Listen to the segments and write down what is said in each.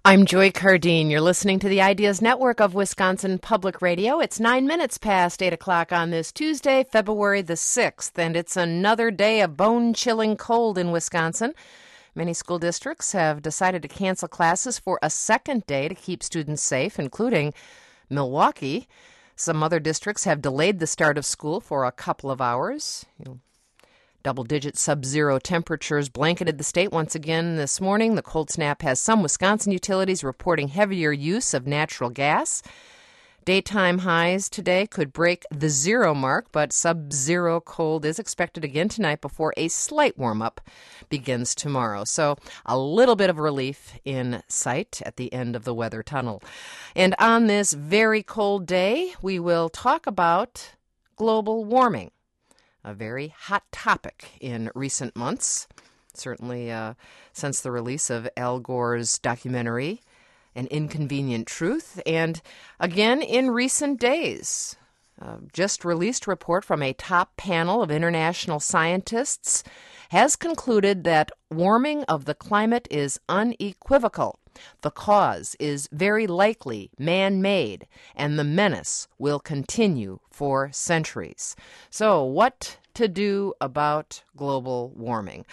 I'm Joy Cardine. You're listening to the Ideas Network of Wisconsin Public Radio. It's 9 minutes past 8 o'clock on this Tuesday, February the 6th, and it's another day of bone-chilling cold in Wisconsin. Many school districts have decided to cancel classes for a second day to keep students safe, including Milwaukee. Some other districts have delayed the start of school for a couple of hours. Double-digit sub-zero temperatures blanketed the state once again this morning. The cold snap has some Wisconsin utilities reporting heavier use of natural gas. Daytime highs today could break the zero mark, but sub-zero cold is expected again tonight before a slight warm-up begins tomorrow. So a little bit of relief in sight at the end of the weather tunnel. And on this very cold day, we will talk about global warming. A very hot topic in recent months, certainly since the release of Al Gore's documentary, An Inconvenient Truth. And again, in recent days, just released report from a top panel of international scientists has concluded that warming of the climate is unequivocal. The cause is very likely man-made, and the menace will continue for centuries. So what to do about global warming?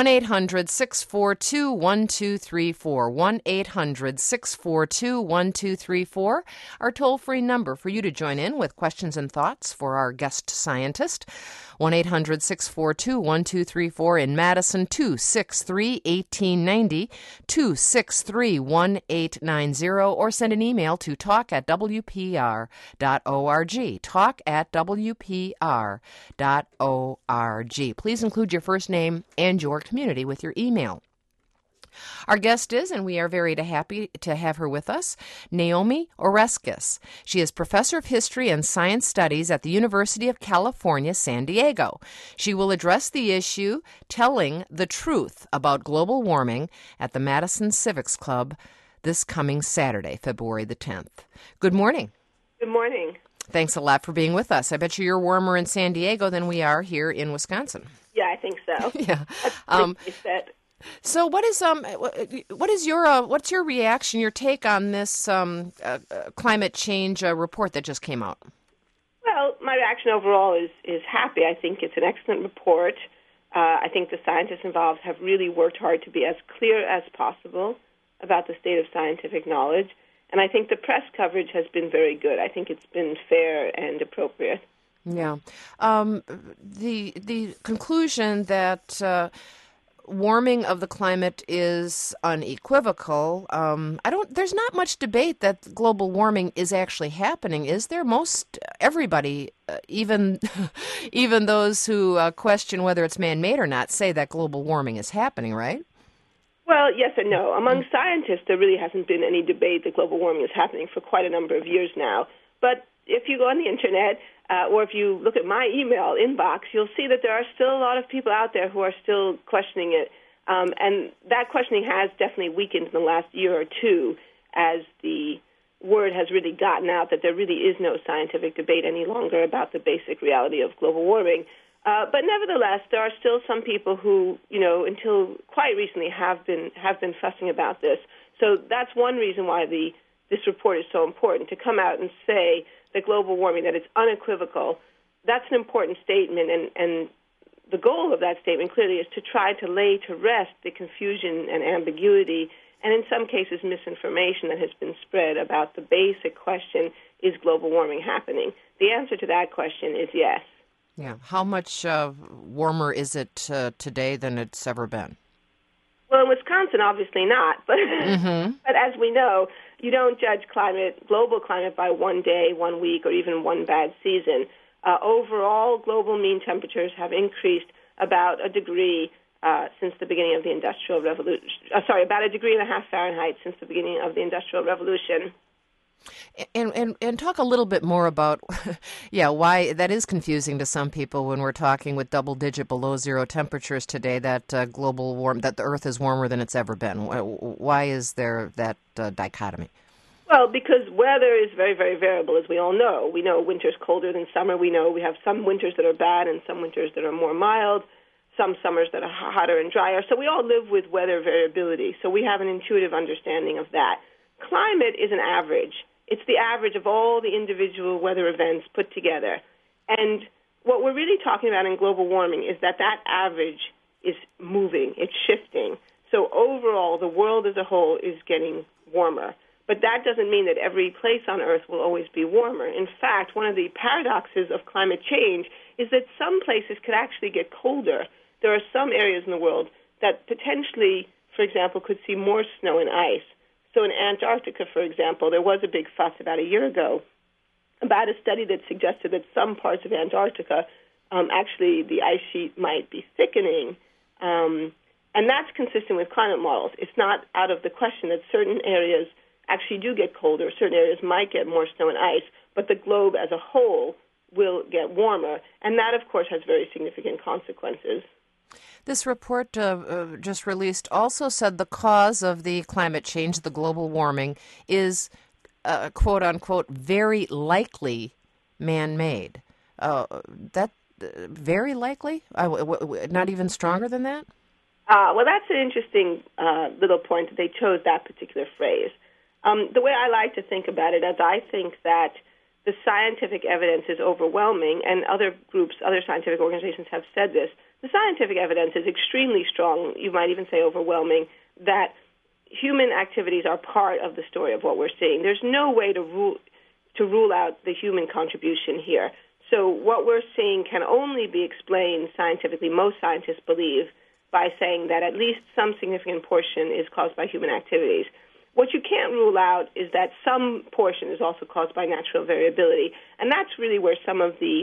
1-800-642-1234. 1-800-642-1234. Our toll-free number for you to join in with questions and thoughts for our guest scientist. 1-800-642-1234 in Madison, 263-1890, 263-1890, or send an email to talk@wpr.org, talk@wpr.org. Please include your first name and your community with your email. Our guest is, and we are very happy to have her with us, Naomi Oreskes. She is Professor of History and Science Studies at the University of California, San Diego. She will address the issue Telling the Truth About Global Warming at the Madison Civics Club this coming Saturday, February the 10th. Good morning. Good morning. Thanks a lot for being with us. I bet you're warmer in San Diego than we are here in Wisconsin. Yeah, I think so. Yeah. So what's your reaction, your take on this climate change report that just came out? Well, my reaction overall is happy. I think it's an excellent report. I think the scientists involved have really worked hard to be as clear as possible about the state of scientific knowledge. And I think the press coverage has been very good. I think it's been fair and appropriate. Yeah. The conclusion that warming of the climate is unequivocal. There's not much debate that global warming is actually happening, is there? Most everybody, even those who question whether it's man-made or not, say that global warming is happening, right? Well, yes and no. Among scientists, there really hasn't been any debate that global warming is happening for quite a number of years now. But if you go on the Internet, or if you look at my email inbox, you'll see that there are still a lot of people out there who are still questioning it. And that questioning has definitely weakened in the last year or two as the word has really gotten out that there really is no scientific debate any longer about the basic reality of global warming. But nevertheless, there are still some people who, until quite recently have been fussing about this. So that's one reason why this report is so important, to come out and say that global warming, that it's unequivocal. That's an important statement, and the goal of that statement clearly is to try to lay to rest the confusion and ambiguity, and in some cases misinformation that has been spread about the basic question, is global warming happening? The answer to that question is yes. Yeah. How much warmer is it today than it's ever been? Well, in Wisconsin, obviously not. But, but as we know, you don't judge global climate by one day, 1 week, or even one bad season. Overall, global mean temperatures have increased about a degree since the beginning of the Industrial Revolution. About 1.5 degrees Fahrenheit since the beginning of the Industrial Revolution. And talk a little bit more about, why that is confusing to some people when we're talking with double-digit below zero temperatures today, that that the Earth is warmer than it's ever been. Why is there that dichotomy? Well, because weather is very, very variable, as we all know. We know winter's colder than summer. We know we have some winters that are bad and some winters that are more mild. some summers that are hotter and drier. So we all live with weather variability, so we have an intuitive understanding of that. Climate is an average. It's the average of all the individual weather events put together. And what we're really talking about in global warming is that average is moving, it's shifting. So overall, the world as a whole is getting warmer. But that doesn't mean that every place on Earth will always be warmer. In fact, one of the paradoxes of climate change is that some places could actually get colder. There are some areas in the world that potentially, for example, could see more snow and ice. So in Antarctica, for example, there was a big fuss about a year ago about a study that suggested that some parts of Antarctica, actually the ice sheet might be thickening. And that's consistent with climate models. It's not out of the question that certain areas actually do get colder, certain areas might get more snow and ice, but the globe as a whole will get warmer. And that, of course, has very significant consequences. This report just released also said the cause of the climate change, the global warming, is, quote unquote, very likely man-made. Very likely? Not even stronger than that? Well, that's an interesting little point that they chose that particular phrase. The way I like to think about it is I think that the scientific evidence is overwhelming, and other groups, other scientific organizations have said this. The scientific evidence is extremely strong, you might even say overwhelming, that human activities are part of the story of what we're seeing. There's no way to rule out the human contribution here. So what we're seeing can only be explained scientifically, most scientists believe, by saying that at least some significant portion is caused by human activities. What you can't rule out is that some portion is also caused by natural variability, and that's really where some of the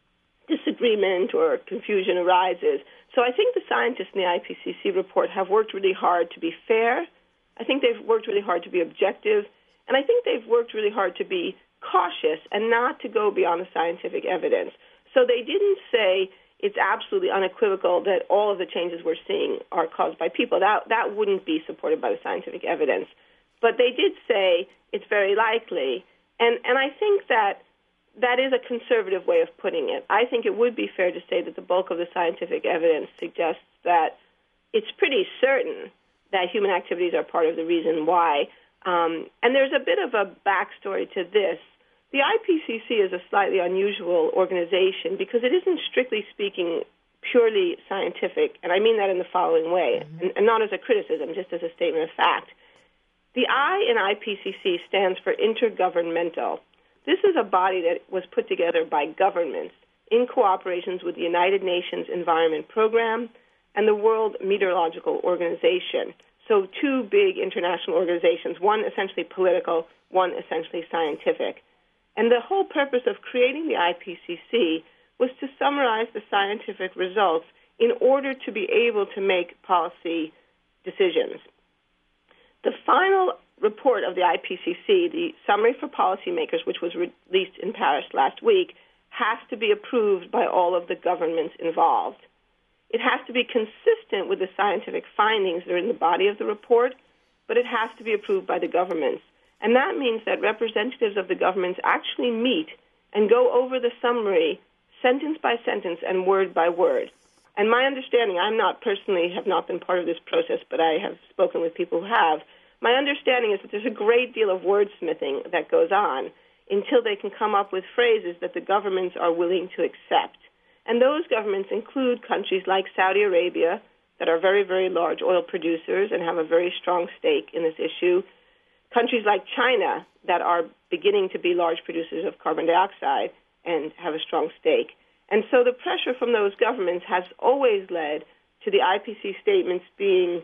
disagreement or confusion arises. So I think the scientists in the IPCC report have worked really hard to be fair. I think they've worked really hard to be objective, and I think they've worked really hard to be cautious and not to go beyond the scientific evidence. So they didn't say it's absolutely unequivocal that all of the changes we're seeing are caused by people. That wouldn't be supported by the scientific evidence. But they did say it's very likely, and I think that is a conservative way of putting it. I think it would be fair to say that the bulk of the scientific evidence suggests that it's pretty certain that human activities are part of the reason why. And there's a bit of a backstory to this. The IPCC is a slightly unusual organization because it isn't, strictly speaking, purely scientific, and I mean that in the following way, and not as a criticism, just as a statement of fact. The I in IPCC stands for intergovernmental. This is a body that was put together by governments in cooperations with the United Nations Environment Program and the World Meteorological Organization. So two big international organizations, one essentially political, one essentially scientific. And the whole purpose of creating the IPCC was to summarize the scientific results in order to be able to make policy decisions. The final report of the IPCC, the Summary for Policymakers, which was released in Paris last week, has to be approved by all of the governments involved. It has to be consistent with the scientific findings that are in the body of the report, but it has to be approved by the governments. And that means that representatives of the governments actually meet and go over the summary sentence by sentence and word by word. And my understanding, have not been part of this process, but I have spoken with people who have. My understanding is that there's a great deal of wordsmithing that goes on until they can come up with phrases that the governments are willing to accept. And those governments include countries like Saudi Arabia that are very, very large oil producers and have a very strong stake in this issue, countries like China that are beginning to be large producers of carbon dioxide and have a strong stake. And so the pressure from those governments has always led to the IPCC statements being,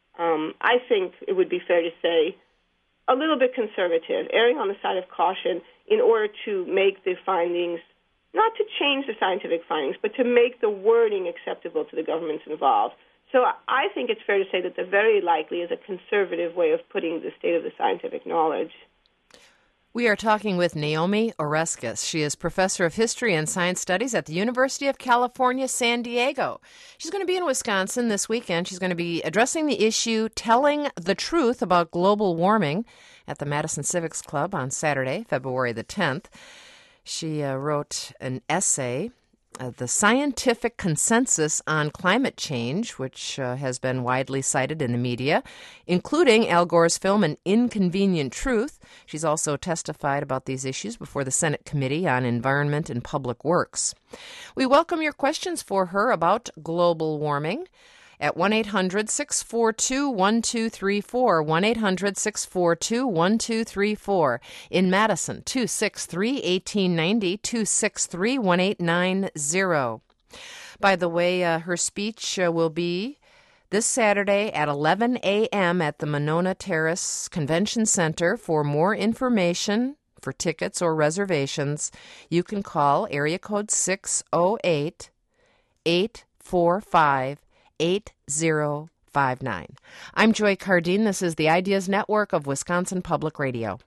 I think it would be fair to say, a little bit conservative, erring on the side of caution in order to make the findings, not to change the scientific findings, but to make the wording acceptable to the governments involved. So I think it's fair to say that the very likely is a conservative way of putting the state of the scientific knowledge. We are talking with Naomi Oreskes. She is professor of history and science studies at the University of California, San Diego. She's going to be in Wisconsin this weekend. She's going to be addressing the issue Telling the Truth About Global Warming at the Madison Civics Club on Saturday, February the 10th. She wrote an essay the scientific consensus on climate change, which has been widely cited in the media, including Al Gore's film An Inconvenient Truth. She's also testified about these issues before the Senate Committee on Environment and Public Works. We welcome your questions for her about global warming at 1-800-642-1234, 1-800-642-1234. In Madison, 263-1890, 263-1890. By the way, her speech will be this Saturday at 11 a.m. at the Monona Terrace Convention Center. For more information, for tickets or reservations, you can call area code 608-845-8059. I'm Joy Cardine. This is the Ideas Network of Wisconsin Public Radio.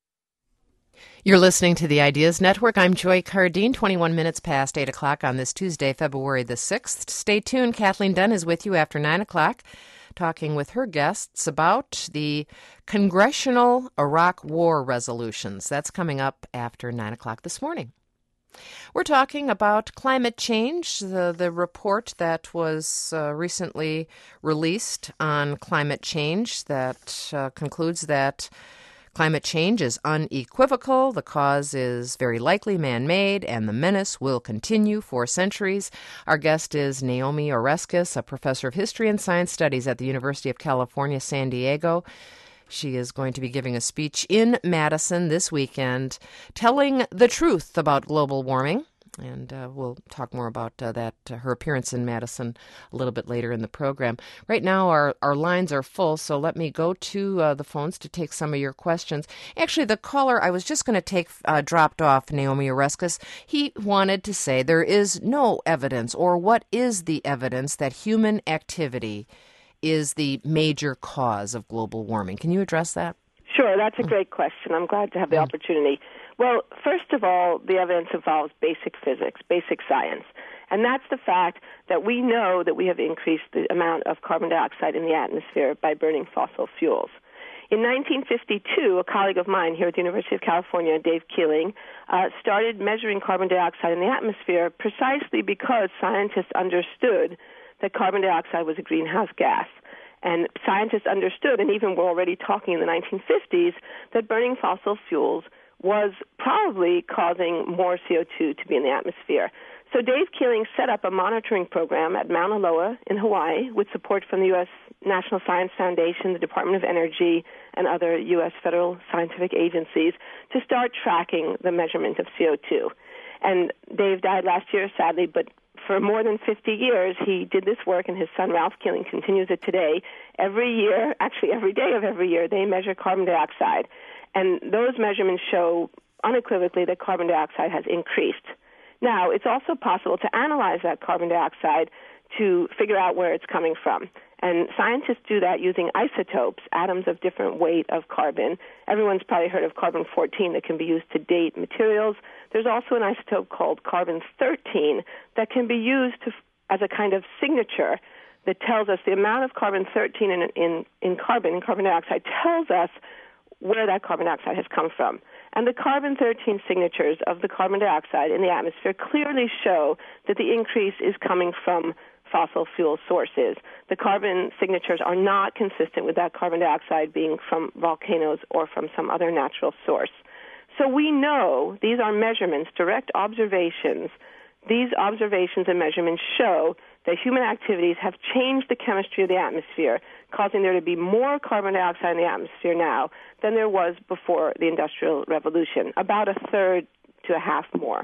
You're listening to the Ideas Network. I'm Joy Cardine, 21 minutes past 8 o'clock on this Tuesday, February the 6th. Stay tuned. Kathleen Dunn is with you after 9 o'clock, talking with her guests about the Congressional Iraq War resolutions. That's coming up after 9 o'clock this morning. We're talking about climate change, the report that was recently released on climate change that concludes that climate change is unequivocal, the cause is very likely man-made, and the menace will continue for centuries. Our guest is Naomi Oreskes, a professor of history and science studies at the University of California, San Diego. She is going to be giving a speech in Madison this weekend, telling the truth about global warming. And we'll talk more about her appearance in Madison a little bit later in the program. Right now, our lines are full, so let me go to the phones to take some of your questions. Actually, the caller I was just going to take dropped off, Naomi Oreskes. He wanted to say there is no evidence, or what is the evidence that human activity is the major cause of global warming. Can you address that? Sure, that's a great question. I'm glad to have the opportunity. Well, first of all, the evidence involves basic physics, basic science. And that's the fact that we know that we have increased the amount of carbon dioxide in the atmosphere by burning fossil fuels. In 1952, a colleague of mine here at the University of California, Dave Keeling, started measuring carbon dioxide in the atmosphere precisely because scientists understood that carbon dioxide was a greenhouse gas. And scientists understood, and even were already talking in the 1950s, that burning fossil fuels was probably causing more CO2 to be in the atmosphere. So Dave Keeling set up a monitoring program at Mauna Loa in Hawaii with support from the U.S. National Science Foundation, the Department of Energy, and other U.S. federal scientific agencies to start tracking the measurement of CO2. And Dave died last year, sadly, but for more than 50 years, he did this work, and his son, Ralph Keeling, continues it today. Every year, actually every day of every year, they measure carbon dioxide. And those measurements show unequivocally that carbon dioxide has increased. Now, it's also possible to analyze that carbon dioxide to figure out where it's coming from. And scientists do that using isotopes, atoms of different weight of carbon. Everyone's probably heard of carbon-14 that can be used to date materials. There's also an isotope called carbon-13 that can be used as a kind of signature that tells us the amount of carbon-13 in carbon dioxide tells us where that carbon dioxide has come from. And the carbon-13 signatures of the carbon dioxide in the atmosphere clearly show that the increase is coming from fossil fuel sources. The carbon signatures are not consistent with that carbon dioxide being from volcanoes or from some other natural source. So we know these are measurements, direct observations. These observations and measurements show that human activities have changed the chemistry of the atmosphere, causing there to be more carbon dioxide in the atmosphere now than there was before the Industrial Revolution, about a third to a half more.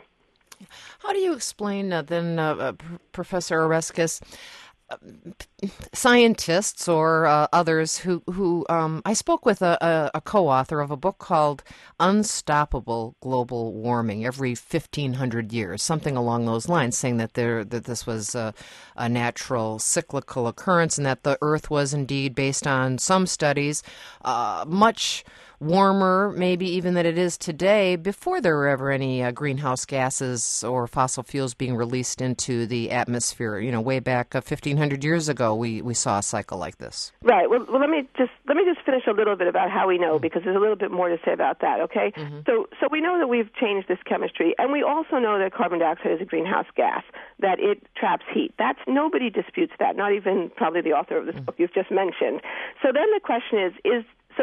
How do you explain Professor Oreskes, scientists or others who I spoke with a co-author of a book called Unstoppable Global Warming every 1,500 years, something along those lines, saying that this was a natural cyclical occurrence and that the Earth was indeed, based on some studies, much warmer maybe even than it is today before there were ever any greenhouse gases or fossil fuels being released into the atmosphere. You know, way back 1,500 years ago, we saw a cycle like this. Right. Well, let me just finish a little bit about how we know, because there's a little bit more to say about that. Okay. Mm-hmm. So we know that we've changed this chemistry, and we also know that carbon dioxide is a greenhouse gas, that it traps heat. Nobody disputes that, not even probably the author of this book you've just mentioned. So then the question is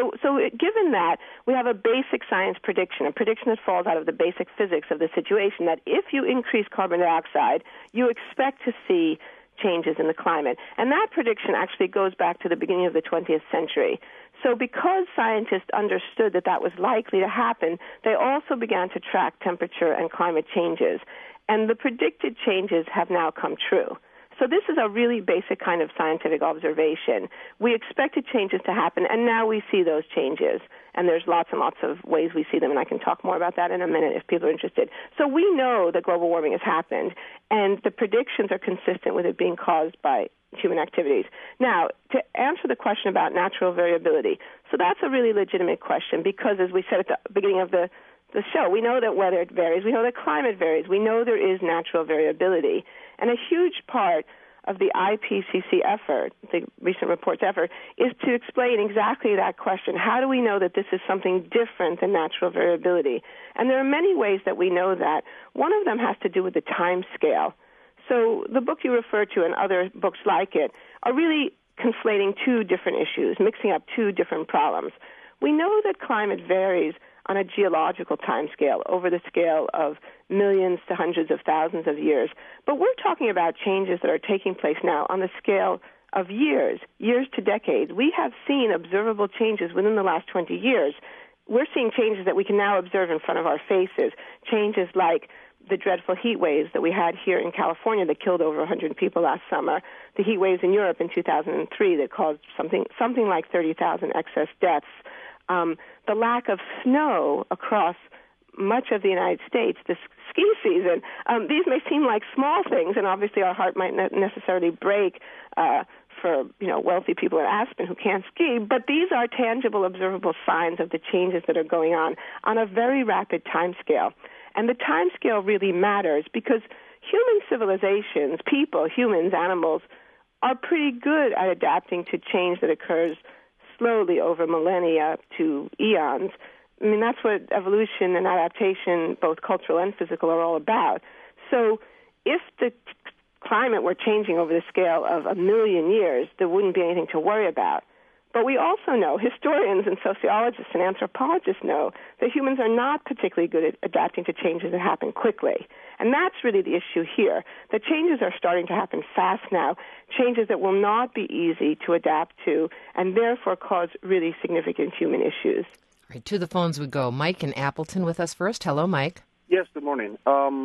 given that, we have a basic science prediction, a prediction that falls out of the basic physics of the situation, that if you increase carbon dioxide, you expect to see changes in the climate. And that prediction actually goes back to the beginning of the 20th century. So because scientists understood that that was likely to happen, they also began to track temperature and climate changes. And the predicted changes have now come true. So this is a really basic kind of scientific observation. We expected changes to happen, and now we see those changes. And there's lots and lots of ways we see them, and I can talk more about that in a minute if people are interested. So we know that global warming has happened, and the predictions are consistent with it being caused by human activities. Now, to answer the question about natural variability, so that's a really legitimate question because, as we said at the beginning of the show, we know that weather varies, we know that climate varies, we know there is natural variability. And a huge part of the IPCC effort, the recent report's effort, is to explain exactly that question. How do we know that this is something different than natural variability? And there are many ways that we know that. One of them has to do with the time scale. So the book you refer to and other books like it are really conflating two different issues, mixing up two different problems. We know that climate varies on a geological time scale, over the scale of millions to hundreds of thousands of years. But we're talking about changes that are taking place now on the scale of years to decades. We have seen observable changes within the last 20 years. We're seeing changes that we can now observe in front of our faces, changes like the dreadful heat waves that we had here in California that killed over 100 people last summer, the heat waves in Europe in 2003 that caused something like 30,000 excess deaths, the lack of snow across much of the United States this ski season. These may seem like small things, and obviously our heart might not necessarily break for wealthy people in Aspen who can't ski, but these are tangible, observable signs of the changes that are going on a very rapid time scale. And the time scale really matters because human civilizations, people, humans, animals, are pretty good at adapting to change that occurs slowly over millennia to eons. I mean, that's what evolution and adaptation, both cultural and physical, are all about. So if the climate were changing over the scale of 1 million years, there wouldn't be anything to worry about. But we also know, historians and sociologists and anthropologists know, that humans are not particularly good at adapting to changes that happen quickly. And that's really the issue here. The changes are starting to happen fast now, changes that will not be easy to adapt to and therefore cause really significant human issues. All right, to the phones we go. Mike in Appleton with us first. Hello, Mike. Yes, good morning.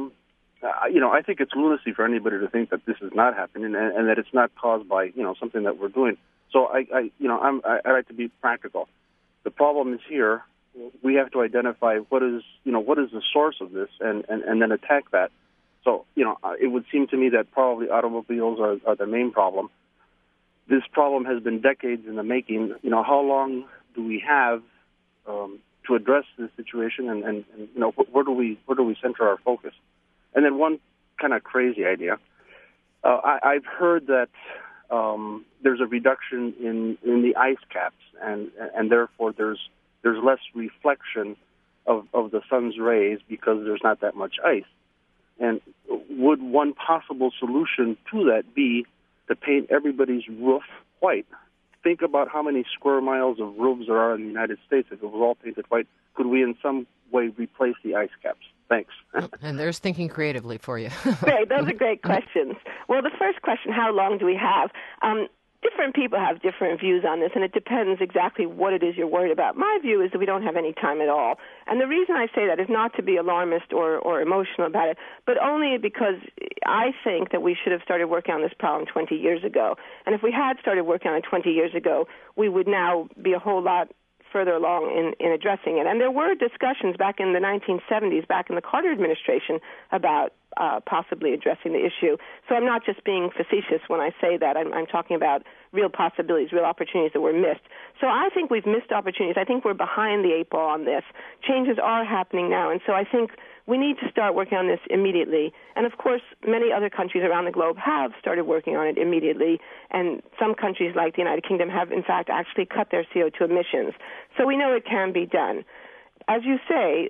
I think it's lunacy for anybody to think that this is not happening and that it's not caused by, something that we're doing. So I like to be practical. The problem is here. We have to identify what is the source of this and then attack that. So, it would seem to me that probably automobiles are the main problem. This problem has been decades in the making. How long do we have to address this situation and where do we center our focus? And then one kind of crazy idea. I've heard that there's a reduction in the ice caps, and therefore there's less reflection of the sun's rays because there's not that much ice. And would one possible solution to that be to paint everybody's roof white? Think about how many square miles of roofs there are in the United States. If it was all painted white, could we in some way replace the ice caps? Thanks. And there's thinking creatively for you. Great. Those are great questions. Well, the first question, how long do we have? Different people have different views on this, and it depends exactly what it is you're worried about. My view is that we don't have any time at all. And the reason I say that is not to be alarmist or emotional about it, but only because I think that we should have started working on this problem 20 years ago. And if we had started working on it 20 years ago, we would now be a whole lot further along in addressing it. And there were discussions back in the 1970s, back in the Carter administration, about possibly addressing the issue. So I'm not just being facetious when I say that. I'm talking about real possibilities, real opportunities that were missed. So I think we've missed opportunities. I think we're behind the 8 ball on this. Changes are happening now, and so I think we need to start working on this immediately. And, of course, many other countries around the globe have started working on it immediately, and some countries like the United Kingdom have, in fact, actually cut their CO2 emissions. So we know it can be done. As you say,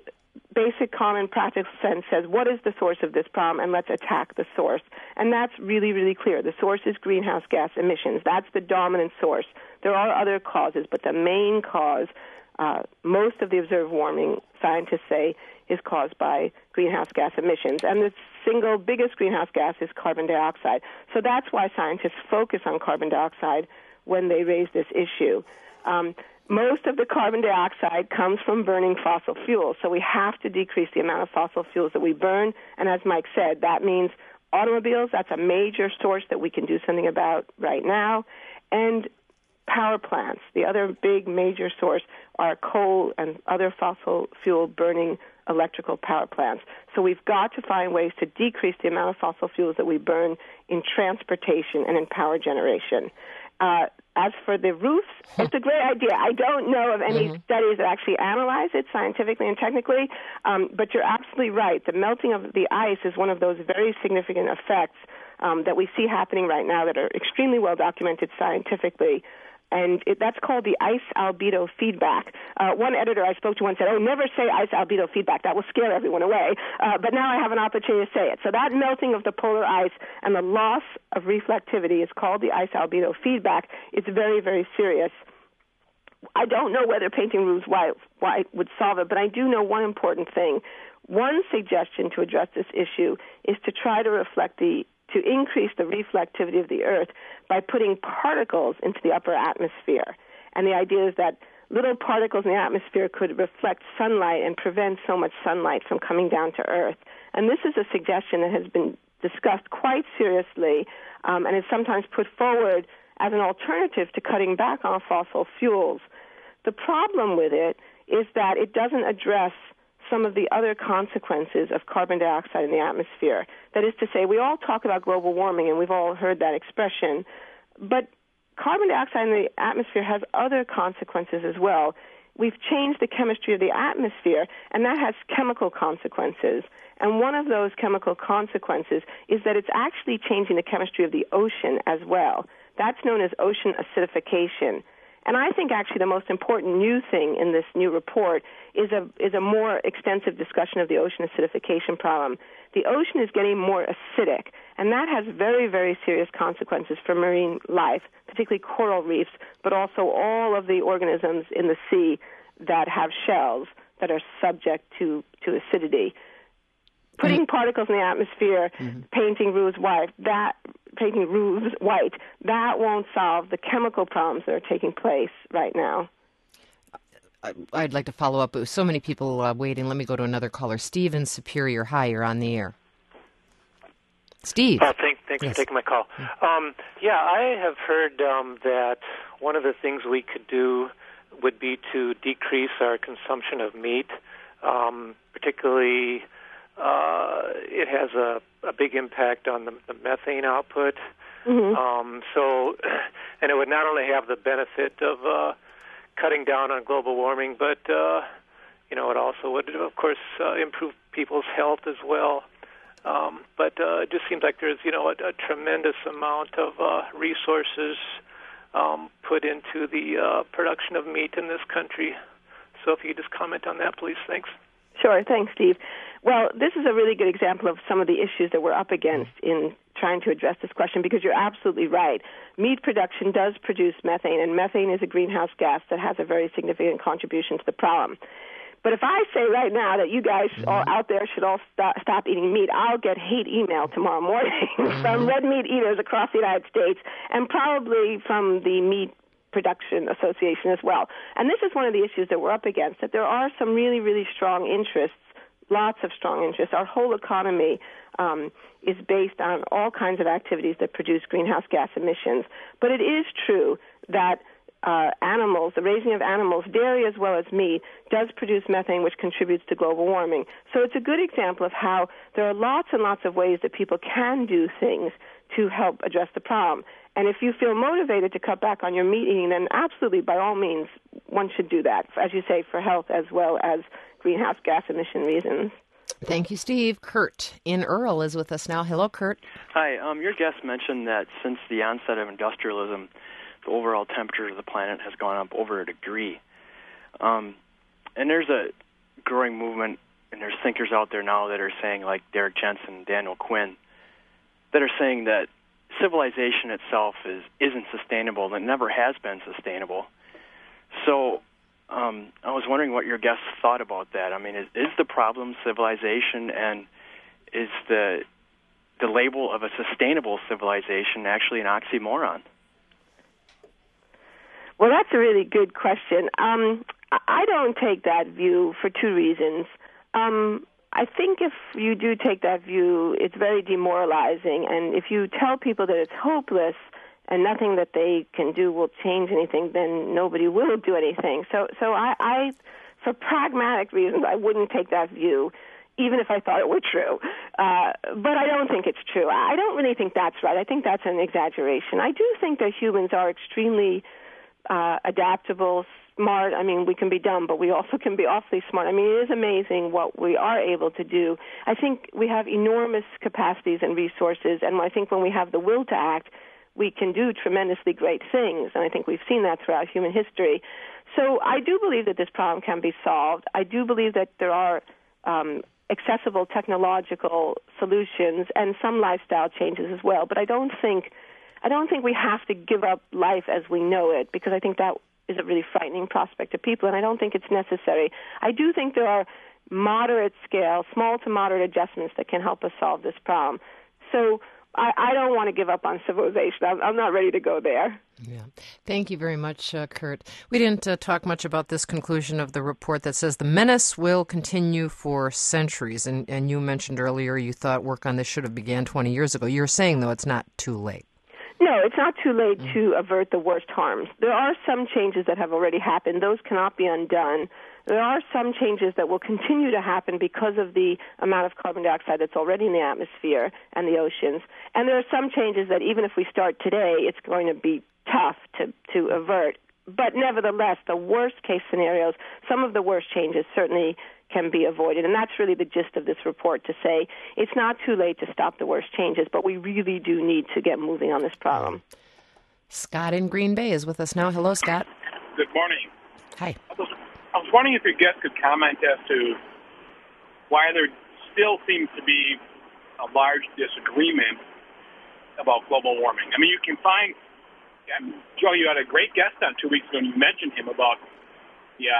basic common practical sense says, what is the source of this problem, and let's attack the source. And that's really, really clear. The source is greenhouse gas emissions. That's the dominant source. There are other causes, but the main cause, most of the observed warming, scientists say, is caused by greenhouse gas emissions. And the single biggest greenhouse gas is carbon dioxide. So that's why scientists focus on carbon dioxide when they raise this issue. Most of the carbon dioxide comes from burning fossil fuels, so we have to decrease the amount of fossil fuels that we burn. And as Mike said, that means automobiles, that's a major source that we can do something about right now, and power plants. The other big major source are coal and other fossil fuel burning electrical power plants. So we've got to find ways to decrease the amount of fossil fuels that we burn in transportation and in power generation. As for the roofs, it's a great idea. I don't know of any studies that actually analyze it scientifically and technically, but you're absolutely right. The melting of the ice is one of those very significant effects that we see happening right now that are extremely well documented scientifically. And that's called the ice albedo feedback. One editor I spoke to once said, never say ice albedo feedback. That will scare everyone away. But now I have an opportunity to say it. So that melting of the polar ice and the loss of reflectivity is called the ice albedo feedback. It's very, very serious. I don't know whether painting roofs white would solve it, but I do know one important thing. One suggestion to address this issue is to try to increase the reflectivity of the Earth by putting particles into the upper atmosphere. And the idea is that little particles in the atmosphere could reflect sunlight and prevent so much sunlight from coming down to Earth. And this is a suggestion that has been discussed quite seriously and is sometimes put forward as an alternative to cutting back on fossil fuels. The problem with it is that it doesn't address some of the other consequences of carbon dioxide in the atmosphere. That is to say, we all talk about global warming, and we've all heard that expression, but carbon dioxide in the atmosphere has other consequences as well. We've changed the chemistry of the atmosphere, and that has chemical consequences. And one of those chemical consequences is that it's actually changing the chemistry of the ocean as well. That's known as ocean acidification. And I think actually the most important new thing in this new report is a more extensive discussion of the ocean acidification problem. The ocean is getting more acidic, and that has very, very serious consequences for marine life, particularly coral reefs, but also all of the organisms in the sea that have shells that are subject to acidity. Putting particles in the atmosphere, painting roofs white, that won't solve the chemical problems that are taking place right now. I'd like to follow up. So many people waiting. Let me go to another caller. Steve in Superior. Hi, you're on the air. Steve. Thanks for taking my call. I have heard that one of the things we could do would be to decrease our consumption of meat, particularly it has a big impact on the methane output. And it would not only have the benefit of cutting down on global warming, but it also would, of course, improve people's health as well. But it just seems like there's a tremendous amount of resources put into the production of meat in this country. So if you could just comment on that, please. Thanks. Sure. Thanks, Steve. Well, this is a really good example of some of the issues that we're up against in trying to address this question, because you're absolutely right. Meat production does produce methane, and methane is a greenhouse gas that has a very significant contribution to the problem. But if I say right now that you guys all out there should all stop eating meat, I'll get hate email tomorrow morning from red meat eaters across the United States, and probably from the Meat Production Association as well. And this is one of the issues that we're up against, that there are some really, really strong interests, lots of strong interests. Our whole economy is based on all kinds of activities that produce greenhouse gas emissions. But it is true that animals, the raising of animals, dairy as well as meat, does produce methane, which contributes to global warming. So it's a good example of how there are lots and lots of ways that people can do things to help address the problem. And if you feel motivated to cut back on your meat eating, then absolutely, by all means, one should do that, as you say, for health as well as greenhouse gas emission reasons. Thank you, Steve. Kurt in Earl is with us now. Hello, Kurt. Hi. Your guest mentioned that since the onset of industrialism, the overall temperature of the planet has gone up over a degree. And there's a growing movement and there's thinkers out there now that are saying, like Derek Jensen, Daniel Quinn, that are saying that civilization itself isn't sustainable and it never has been sustainable. So I was wondering what your guests thought about that. I mean, is the problem civilization, and is the label of a sustainable civilization actually an oxymoron? Well, that's a really good question. I don't take that view for two reasons. I think if you do take that view, it's very demoralizing. And if you tell people that it's hopeless and nothing that they can do will change anything, then nobody will do anything. So I for pragmatic reasons, I wouldn't take that view, even if I thought it were true. But I don't think it's true. I don't really think that's right. I think that's an exaggeration. I do think that humans are extremely adaptable, smart. I mean, we can be dumb, but we also can be awfully smart. I mean, it is amazing what we are able to do. I think we have enormous capacities and resources, and I think when we have the will to act, we can do tremendously great things, and I think we've seen that throughout human history. So I do believe that this problem can be solved. I do believe that there are accessible technological solutions and some lifestyle changes as well, but I don't think we have to give up life as we know it, because I think that is a really frightening prospect to people, and I don't think it's necessary. I do think there are moderate scale, small to moderate adjustments that can help us solve this problem. So I don't want to give up on civilization. I'm not ready to go there. Yeah. Thank you very much, Kurt. We didn't talk much about this conclusion of the report that says the menace will continue for centuries. And you mentioned earlier you thought work on this should have began 20 years ago. You're saying, though, it's not too late. No, it's not too late to avert the worst harms. There are some changes that have already happened. Those cannot be undone. There are some changes that will continue to happen because of the amount of carbon dioxide that's already in the atmosphere and the oceans. And there are some changes that even if we start today, it's going to be tough to avert. But nevertheless, the worst-case scenarios, some of the worst changes certainly can be avoided. And that's really the gist of this report, to say it's not too late to stop the worst changes, but we really do need to get moving on this problem. Scott in Green Bay is with us now. Hello, Scott. Good morning. Hi. I was wondering if your guest could comment as to why there still seems to be a large disagreement about global warming. I mean, you can find, Joe, you had a great guest on 2 weeks ago, and you mentioned him about the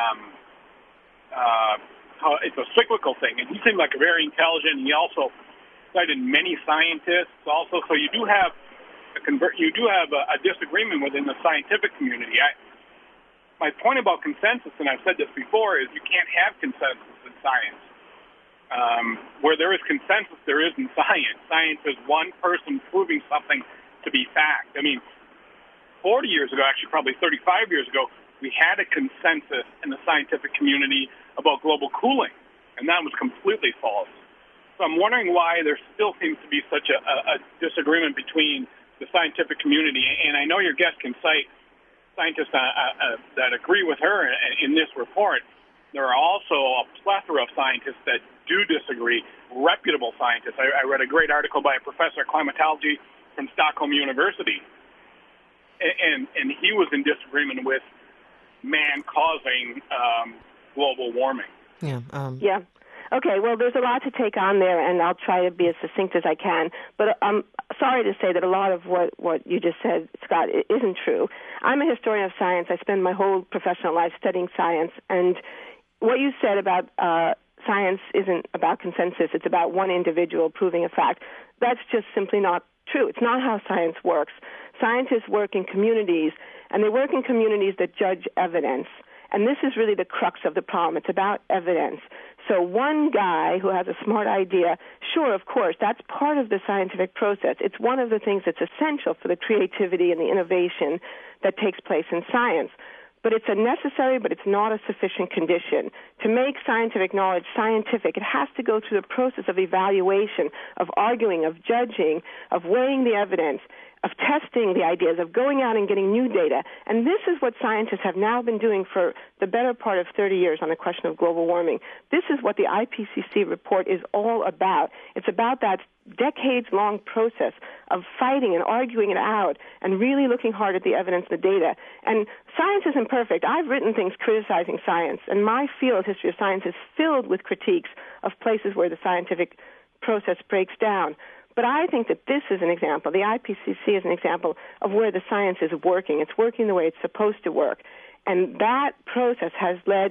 how it's a cyclical thing, and he seemed like a very intelligent. He also cited many scientists also, so you do have a disagreement within the scientific community. My point about consensus, and I've said this before, is you can't have consensus in science. Where there is consensus, there isn't science. Science is one person proving something to be fact. I mean, 40 years ago, actually probably 35 years ago, we had a consensus in the scientific community about global cooling, and that was completely false. So I'm wondering why there still seems to be such a disagreement between the scientific community. And I know your guest can cite scientists that agree with her in this report. There are also a plethora of scientists that do disagree, reputable scientists. I read a great article by a professor of climatology from Stockholm University, and he was in disagreement with man causing global warming. Yeah. Yeah. Okay, well, there's a lot to take on there, and I'll try to be as succinct as I can. But I'm sorry to say that a lot of what you just said, Scott, isn't true. I'm a historian of science. I spend my whole professional life studying science. And what you said about science isn't about consensus. It's about one individual proving a fact. That's just simply not true. It's not how science works. Scientists work in communities, and they work in communities that judge evidence. And this is really the crux of the problem. It's about evidence. So one guy who has a smart idea, sure, of course, that's part of the scientific process. It's one of the things that's essential for the creativity and the innovation that takes place in science. But it's a necessary, but it's not a sufficient condition. To make scientific knowledge scientific, it has to go through the process of evaluation, of arguing, of judging, of weighing the evidence. of testing the ideas, of going out and getting new data. And this is what scientists have now been doing for the better part of 30 years on the question of global warming. This is what the IPCC report is all about. It's about that decades-long process of fighting and arguing it out and really looking hard at the evidence, the data. And science isn't perfect. I've written things criticizing science, and my field, history of science, is filled with critiques of places where the scientific process breaks down. But I think that this is an example. The IPCC is an example of where the science is working. It's working the way it's supposed to work. And that process has led,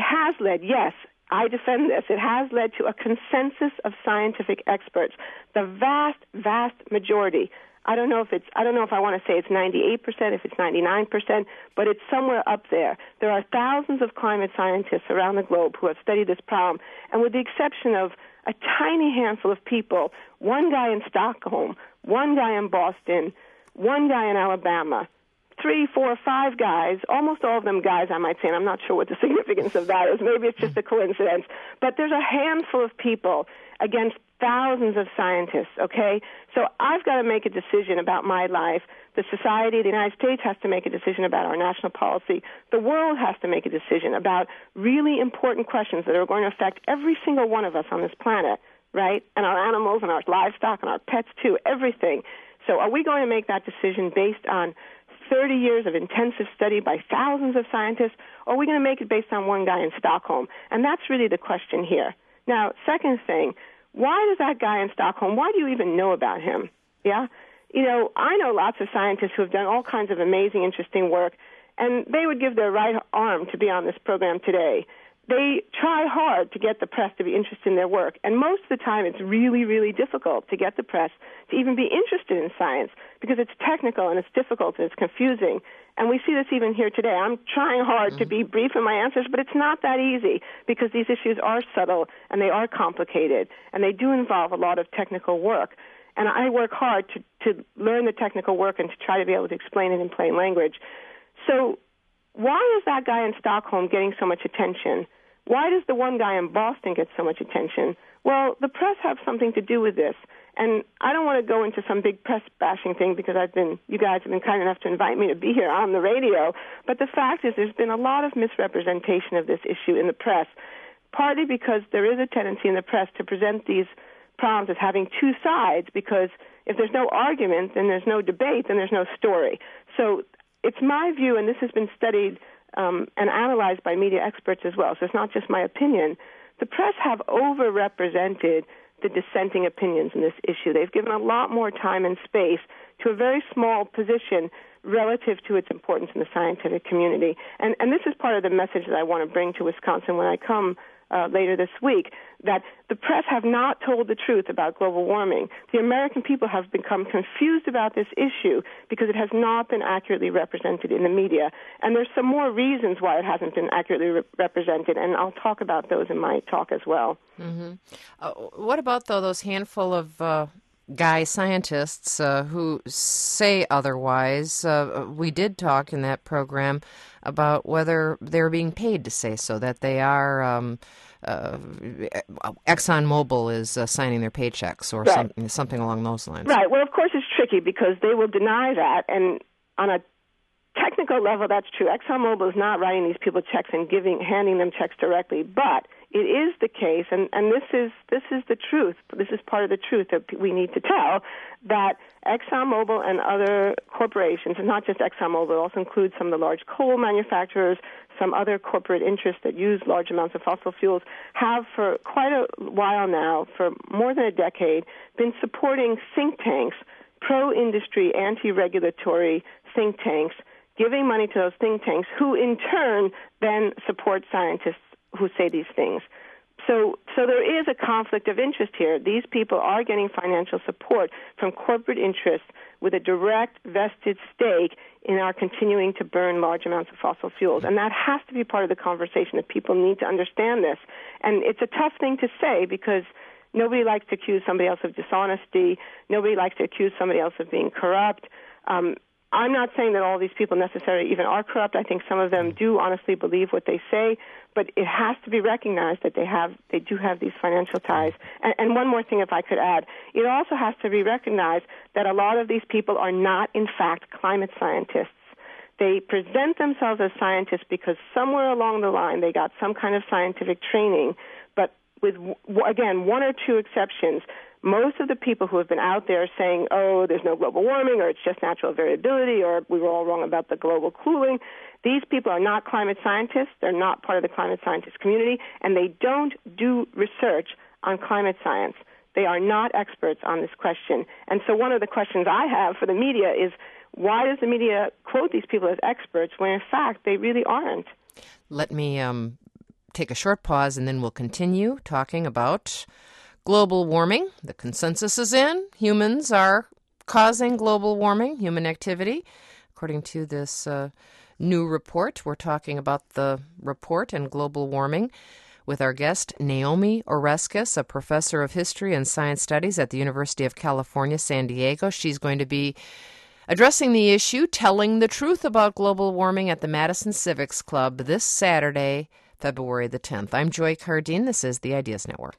yes, I defend this, it has led to a consensus of scientific experts. The vast, vast majority. I don't know if I want to say it's 98%, if it's 99%, but it's somewhere up there. There are thousands of climate scientists around the globe who have studied this problem, and with the exception of a tiny handful of people, one guy in Stockholm, one guy in Boston, one guy in Alabama, 3, 4, 5 guys, almost all of them guys, I might say, and I'm not sure what the significance of that is. Maybe it's just a coincidence. But there's a handful of people against thousands of scientists, okay? So I've got to make a decision about my life. The society, the United States, has to make a decision about our national policy. The world has to make a decision about really important questions that are going to affect every single one of us on this planet, right? And our animals and our livestock and our pets, too, everything. So are we going to make that decision based on 30 years of intensive study by thousands of scientists, or are we going to make it based on one guy in Stockholm? And that's really the question here. Now, second thing, why does that guy in Stockholm, why do you even know about him? Yeah? You know, I know lots of scientists who have done all kinds of amazing, interesting work, and they would give their right arm to be on this program today. They try hard to get the press to be interested in their work, and most of the time it's really, really difficult to get the press to even be interested in science because it's technical and it's difficult and it's confusing. And we see this even here today. I'm trying hard to be brief in my answers, but it's not that easy because these issues are subtle and they are complicated and they do involve a lot of technical work. And I work hard to learn the technical work and to try to be able to explain it in plain language. So why is that guy in Stockholm getting so much attention? Why does the one guy in Boston get so much attention? Well, the press have something to do with this. And I don't want to go into some big press bashing thing because you guys have been kind enough to invite me to be here on the radio. But the fact is there's been a lot of misrepresentation of this issue in the press, partly because there is a tendency in the press to present these problems as having two sides, because if there's no argument, then there's no debate, then there's no story. So it's my view, and this has been studied and analyzed by media experts as well, so it's not just my opinion. The press have overrepresented the dissenting opinions in this issue. They've given a lot more time and space to a very small position relative to its importance in the scientific community. And this is part of the message that I want to bring to Wisconsin when I come later this week, that the press have not told the truth about global warming. The American people have become confused about this issue because it has not been accurately represented in the media. And there's some more reasons why it hasn't been accurately represented, and I'll talk about those in my talk as well. Mm-hmm. What about, though, those handful of guy scientists who say otherwise? We did talk in that program about whether they're being paid to say so, that they are ExxonMobil is signing their paychecks or right. something along those lines. Right. Well, of course it's tricky because they will deny that, and on a technical level that's true. ExxonMobil is not writing these people checks and handing them checks directly, but it is the case, and this is the truth. This is part of the truth that we need to tell, that ExxonMobil and other corporations, and not just ExxonMobil, it also includes some of the large coal manufacturers, some other corporate interests that use large amounts of fossil fuels, have for quite a while now, for more than a decade, been supporting think tanks, pro-industry, anti-regulatory think tanks, giving money to those think tanks, who in turn then support scientists who say these things. So there is a conflict of interest here. These people are getting financial support from corporate interests with a direct vested stake in our continuing to burn large amounts of fossil fuels. And that has to be part of the conversation, that people need to understand this. And it's a tough thing to say because nobody likes to accuse somebody else of dishonesty. Nobody likes to accuse somebody else of being corrupt. I'm not saying that all these people necessarily even are corrupt. I think some of them do honestly believe what they say, but it has to be recognized that they do have these financial ties. And one more thing, if I could add, it also has to be recognized that a lot of these people are not, in fact, climate scientists. They present themselves as scientists because somewhere along the line they got some kind of scientific training, but with, again, one or two exceptions, most of the people who have been out there saying, oh, there's no global warming, or it's just natural variability, or we were all wrong about the global cooling, these people are not climate scientists. They're not part of the climate scientist community, and they don't do research on climate science. They are not experts on this question. And so one of the questions I have for the media is, why does the media quote these people as experts when, in fact, they really aren't? Let me take a short pause, and then we'll continue talking about global warming. The consensus is in. Humans are causing global warming, human activity. According to this new report, we're talking about the report and global warming with our guest, Naomi Oreskes, a professor of history and science studies at the University of California, San Diego. She's going to be addressing the issue, telling the truth about global warming at the Madison Civics Club this Saturday, February the 10th. I'm Joy Cardine. This is the Ideas Network.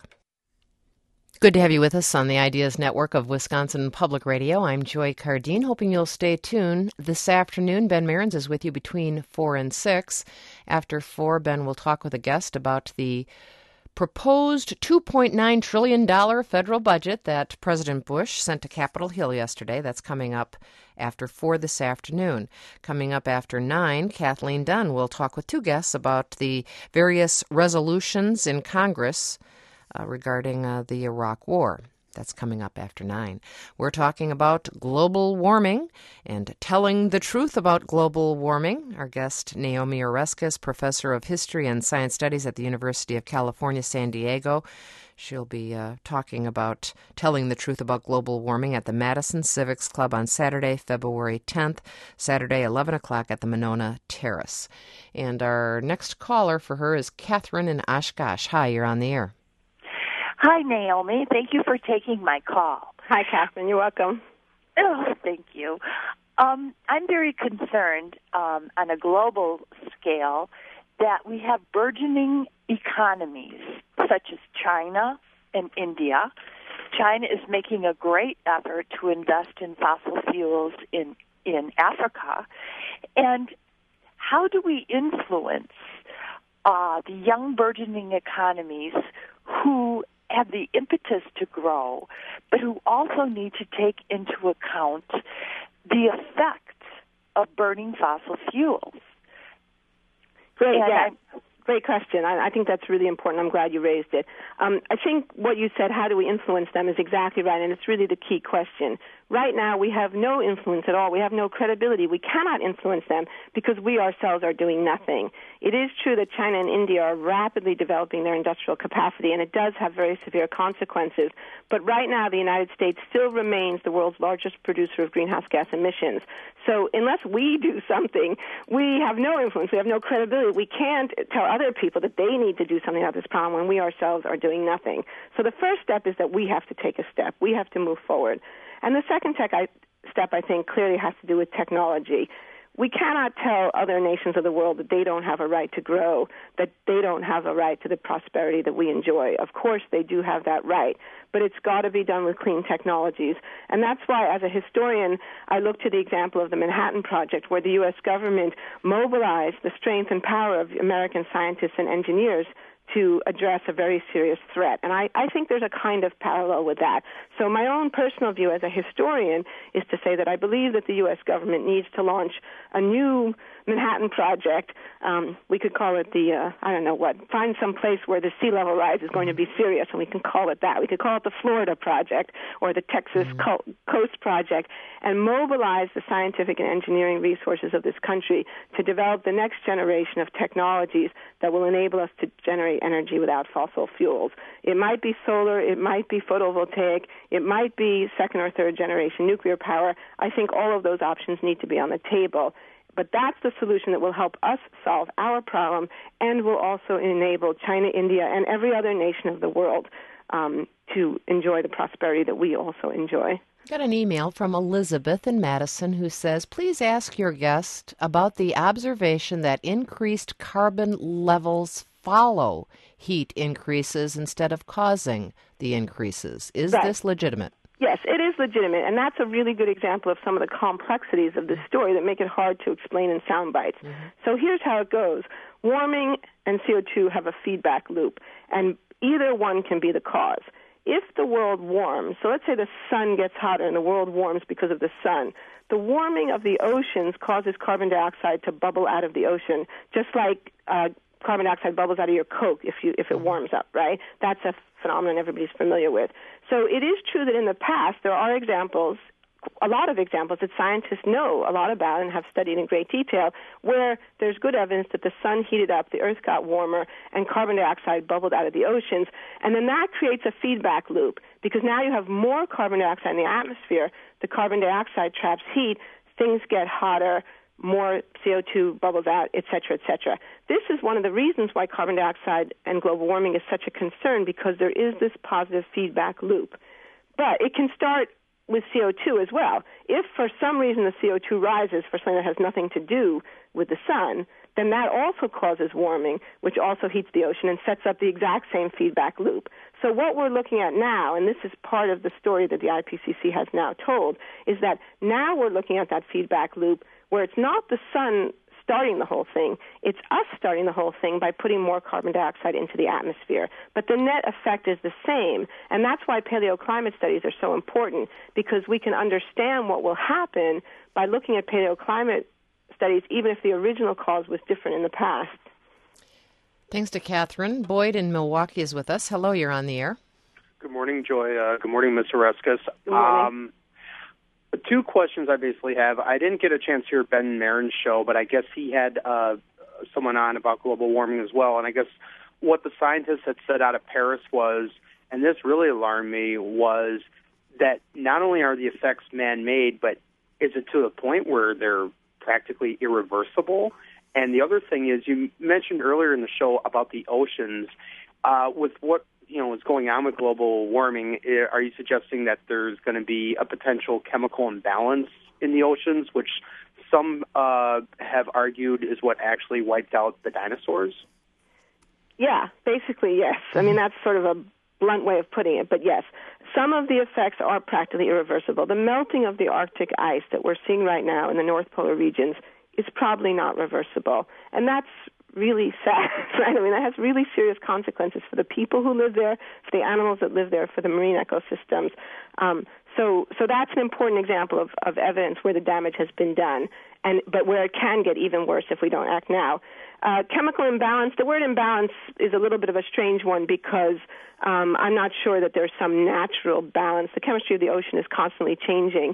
Good to have you with us on the Ideas Network of Wisconsin Public Radio. I'm Joy Cardine, hoping you'll stay tuned. This afternoon, Ben Mehrens is with you between 4 and 6. After 4, Ben will talk with a guest about the proposed $2.9 trillion federal budget that President Bush sent to Capitol Hill yesterday. That's coming up after 4 this afternoon. Coming up after 9, Kathleen Dunn will talk with two guests about the various resolutions in Congress regarding the Iraq War. That's coming up after 9. We're talking about global warming and telling the truth about global warming. Our guest, Naomi Oreskes, professor of history and science studies at the University of California, San Diego. She'll be talking about telling the truth about global warming at the Madison Civics Club on Saturday, February 10th, Saturday, 11 o'clock at the Monona Terrace. And our next caller for her is Catherine in Oshkosh. Hi, you're on the air. Hi, Naomi. Thank you for taking my call. Hi, Catherine. You're welcome. Oh, thank you. I'm very concerned on a global scale that we have burgeoning economies such as China and India. China is making a great effort to invest in fossil fuels in Africa. And how do we influence the young burgeoning economies who have the impetus to grow, but who also need to take into account the effect of burning fossil fuels? Great, great question. I think that's really important. I'm glad you raised it. I think what you said, how do we influence them, is exactly right, and it's really the key question. Right now, we have no influence at all. We have no credibility. We cannot influence them because we ourselves are doing nothing. It is true that China and India are rapidly developing their industrial capacity, and it does have very severe consequences. But right now, the United States still remains the world's largest producer of greenhouse gas emissions. So unless we do something, we have no influence. We have no credibility. We can't tell other people that they need to do something about this problem when we ourselves are doing nothing. So the first step is that we have to take a step. We have to move forward. And the second step, I think, clearly has to do with technology. We cannot tell other nations of the world that they don't have a right to grow, that they don't have a right to the prosperity that we enjoy. Of course, they do have that right, but it's got to be done with clean technologies. And that's why, as a historian, I look to the example of the Manhattan Project, where the U.S. government mobilized the strength and power of American scientists and engineers to address a very serious threat. And I think there's a kind of parallel with that. So my own personal view as a historian is to say that I believe that the U.S. government needs to launch a new Manhattan Project. We could call it find some place where the sea level rise is going to be serious, and we can call it that. We could call it the Florida Project or the Texas Coast Project, and mobilize the scientific and engineering resources of this country to develop the next generation of technologies that will enable us to generate energy without fossil fuels. It might be solar, it might be photovoltaic, it might be second or third generation nuclear power. I think all of those options need to be on the table. But that's the solution that will help us solve our problem and will also enable China, India, and every other nation of the world to enjoy the prosperity that we also enjoy. Got an email from Elizabeth in Madison who says, please ask your guest about the observation that increased carbon levels follow heat increases instead of causing the increases. Is this legitimate? Yes, it is legitimate, and that's a really good example of some of the complexities of the story that make it hard to explain in sound bites. Mm-hmm. So here's how it goes. Warming and CO2 have a feedback loop, and either one can be the cause. If the world warms, so let's say the sun gets hotter and the world warms because of the sun, the warming of the oceans causes carbon dioxide to bubble out of the ocean, just like carbon dioxide bubbles out of your Coke if it warms up, right? That's a phenomenon everybody's familiar with. So it is true that in the past there are examples, a lot of examples that scientists know a lot about and have studied in great detail, where there's good evidence that the sun heated up, the earth got warmer, and carbon dioxide bubbled out of the oceans. And then that creates a feedback loop, because now you have more carbon dioxide in the atmosphere, the carbon dioxide traps heat, things get hotter, more CO2 bubbles out, et cetera, et cetera. This is one of the reasons why carbon dioxide and global warming is such a concern, because there is this positive feedback loop. But it can start with CO2 as well. If for some reason the CO2 rises for something that has nothing to do with the sun, then that also causes warming, which also heats the ocean and sets up the exact same feedback loop. So what we're looking at now, and this is part of the story that the IPCC has now told, is that now we're looking at that feedback loop where it's not the sun starting the whole thing, it's us starting the whole thing by putting more carbon dioxide into the atmosphere. But the net effect is the same, and that's why paleoclimate studies are so important, because we can understand what will happen by looking at paleoclimate studies, even if the original cause was different in the past. Thanks to Catherine. Boyd in Milwaukee is with us. Hello, you're on the air. Good morning, Joy. Good morning, Ms. Oreskes. Good morning. Two questions I basically have. I didn't get a chance to hear Ben Maren's show, but I guess he had someone on about global warming as well. And I guess what the scientists had said out of Paris was, and this really alarmed me, was that not only are the effects man-made, but is it to the point where they're practically irreversible? And the other thing is, you mentioned earlier in the show about the oceans. With what is going on with global warming, are you suggesting that there's going to be a potential chemical imbalance in the oceans, which some have argued is what actually wiped out the dinosaurs? Yeah, basically, yes. I mean, that's sort of a blunt way of putting it, but yes. Some of the effects are practically irreversible. The melting of the Arctic ice that we're seeing right now in the North Polar regions is probably not reversible, and that's really sad, right? I mean, that has really serious consequences for the people who live there, for the animals that live there, for the marine ecosystems. So that's an important example of evidence where the damage has been done, but where it can get even worse if we don't act now. Chemical imbalance, the word imbalance is a little bit of a strange one, because I'm not sure that there's some natural balance. The chemistry of the ocean is constantly changing.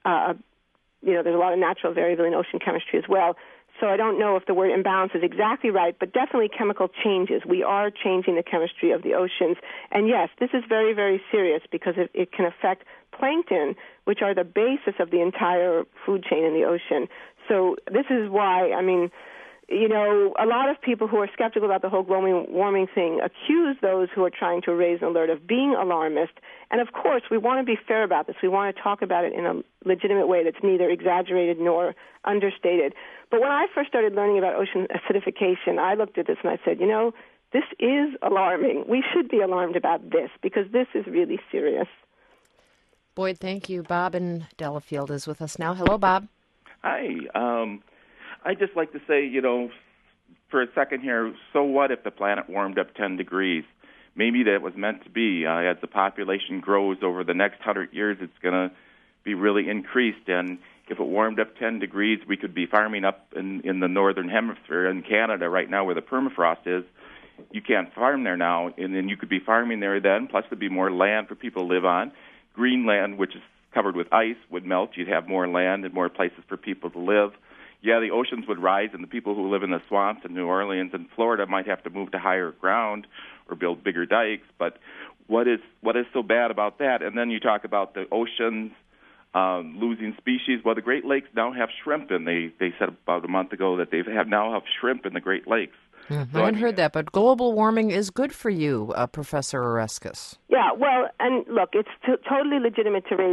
There's a lot of natural variability in ocean chemistry as well. So I don't know if the word imbalance is exactly right, but definitely chemical changes. We are changing the chemistry of the oceans. And yes, this is very, very serious, because it can affect plankton, which are the basis of the entire food chain in the ocean. So this is why, a lot of people who are skeptical about the whole global warming thing accuse those who are trying to raise an alert of being alarmist. And of course, we want to be fair about this. We want to talk about it in a legitimate way that's neither exaggerated nor understated. But when I first started learning about ocean acidification, I looked at this and I said, this is alarming. We should be alarmed about this, because this is really serious. Boyd, thank you. Bob in Delafield is with us now. Hello, Bob. Hi. I'd just like to say, for a second here, so what if the planet warmed up 10 degrees? Maybe that was meant to be. As the population grows over the next 100 years, it's going to be really increased. And if it warmed up 10 degrees, we could be farming up in the northern hemisphere in Canada right now where the permafrost is. You can't farm there now, and then you could be farming there then, plus there'd be more land for people to live on. Greenland, which is covered with ice, would melt. You'd have more land and more places for people to live. Yeah, the oceans would rise, and the people who live in the swamps in New Orleans and Florida might have to move to higher ground or build bigger dikes. But what is so bad about that? And then you talk about the oceans losing species. Well, the Great Lakes now have shrimp, and they said about a month ago that they now have shrimp in the Great Lakes. I hadn't heard that, but global warming is good for you, Professor Oreskes. Yeah, well, and look, it's totally legitimate to raise this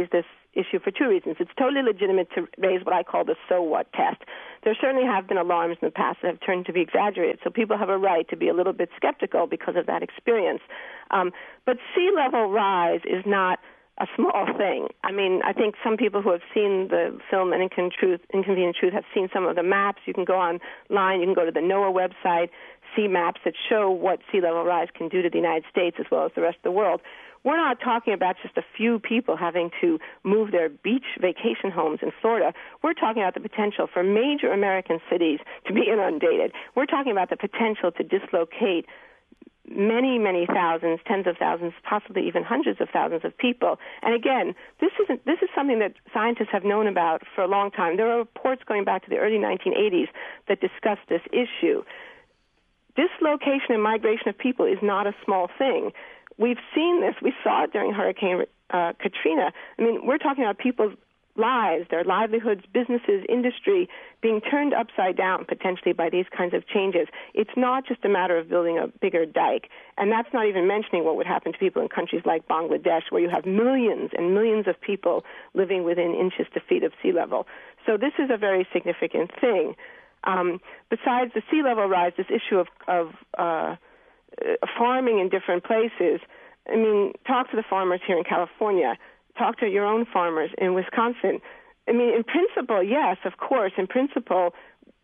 issue for two reasons. It's totally legitimate to raise what I call the so what test. There certainly have been alarms in the past that have turned to be exaggerated, so people have a right to be a little bit skeptical because of that experience. But sea level rise is not a small thing. I mean, I think some people who have seen the film An Inconvenient Truth have seen some of the maps. You can go online, you can go to the NOAA website, see maps that show what sea level rise can do to the United States as well as the rest of the world. We're not talking about just a few people having to move their beach vacation homes in Florida. We're talking about the potential for major American cities to be inundated. We're talking about the potential to dislocate many, many thousands, tens of thousands, possibly even hundreds of thousands of people. And again, this is something that scientists have known about for a long time. There are reports going back to the early 1980s that discuss this issue. Dislocation and migration of people is not a small thing. We've seen this. We saw it during Hurricane Katrina. I mean, we're talking about people's lives, their livelihoods, businesses, industry being turned upside down potentially by these kinds of changes. It's not just a matter of building a bigger dike, and that's not even mentioning what would happen to people in countries like Bangladesh, where you have millions and millions of people living within inches to feet of sea level. So this is a very significant thing. Besides the sea level rise, this issue of farming in different places, I mean, talk to the farmers here in California. Talk to your own farmers in Wisconsin. I mean, in principle, yes, of course. In principle,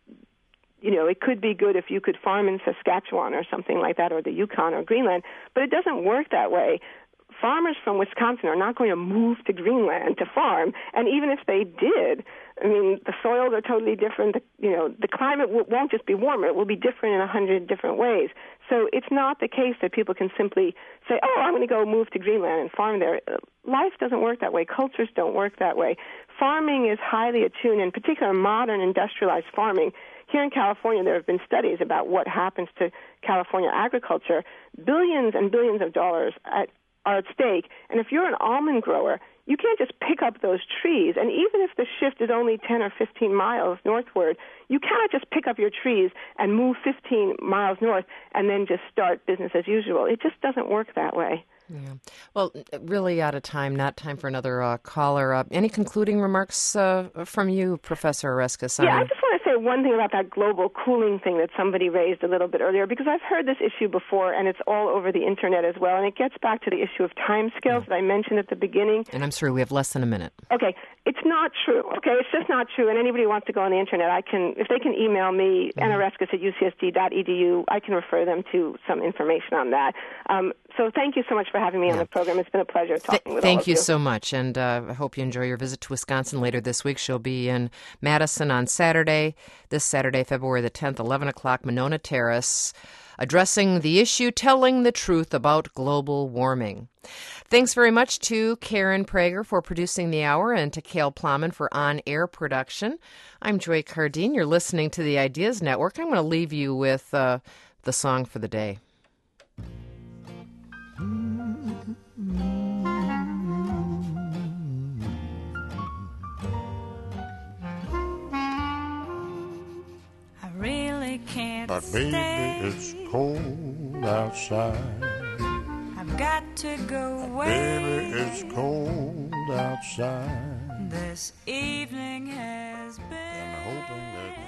you know, it could be good if you could farm in Saskatchewan or something like that, or the Yukon or Greenland, but it doesn't work that way. Farmers from Wisconsin are not going to move to Greenland to farm, and even if they did, I mean, the soils are totally different. The climate won't just be warmer; it will be different in 100 different ways. So it's not the case that people can simply say, "Oh, I'm going to go move to Greenland and farm there." Life doesn't work that way. Cultures don't work that way. Farming is highly attuned, in particular modern industrialized farming. Here in California, there have been studies about what happens to California agriculture. Billions and billions of dollars are at stake. And if you're an almond grower, you can't just pick up those trees. And even if the shift is only 10 or 15 miles northward, you cannot just pick up your trees and move 15 miles north and then just start business as usual. It just doesn't work that way. Yeah. Well, really out of time, not time for another caller. Any concluding remarks from you, Professor Oreskes? Yeah, I just want to say one thing about that global cooling thing that somebody raised a little bit earlier, because I've heard this issue before, and it's all over the Internet as well, and it gets back to the issue of timescales that I mentioned at the beginning. And I'm sorry, we have less than a minute. Okay, it's not true. Okay, it's just not true, and anybody who wants to go on the Internet, if they can email me, noreskes@ucsd.edu, I can refer them to some information on that. So thank you so much for having me on the program. It's been a pleasure talking with all of you. Thank you so much, and I hope you enjoy your visit to Wisconsin later this week. She'll be in Madison on this Saturday, February the 10th, 11 o'clock, Monona Terrace, addressing the issue, telling the truth about global warming. Thanks very much to Karen Prager for producing the hour and to Cale Plowman for on-air production. I'm Joy Cardine. You're listening to the Ideas Network. I'm going to leave you with the song for the day. But baby, it's cold outside. I've got to go away. Baby, it's cold outside. This evening has been. And I'm hoping that